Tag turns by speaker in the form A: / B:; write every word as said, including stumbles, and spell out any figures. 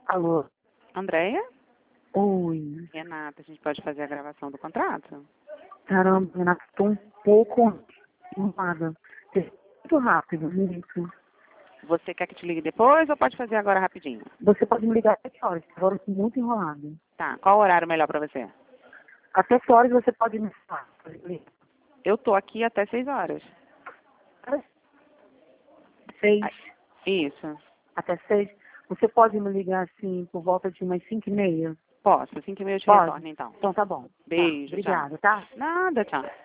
A: Alô?
B: Andréia?
A: Oi.
B: Renata, a gente pode fazer a gravação do contrato?
A: Caramba, Renata, tô um pouco enrolada. Muito rápido, isso.
B: Você quer que te ligue depois ou pode fazer agora rapidinho?
A: Você pode me ligar até que horas? Agora eu tô muito enrolada.
B: Tá, qual horário melhor pra você?
A: Até que horas você pode me falar?
B: Eu tô aqui até seis horas.
A: Seis.
B: Ah, Isso.
A: Até seis. Você pode me ligar assim por volta de umas cinco e meia?
B: Posso, cinco e meia eu te
A: Pode?
B: retorno então.
A: Então tá bom.
B: Beijo,
A: Tá. Obrigada, tá?
B: tchau. Nada, tchau.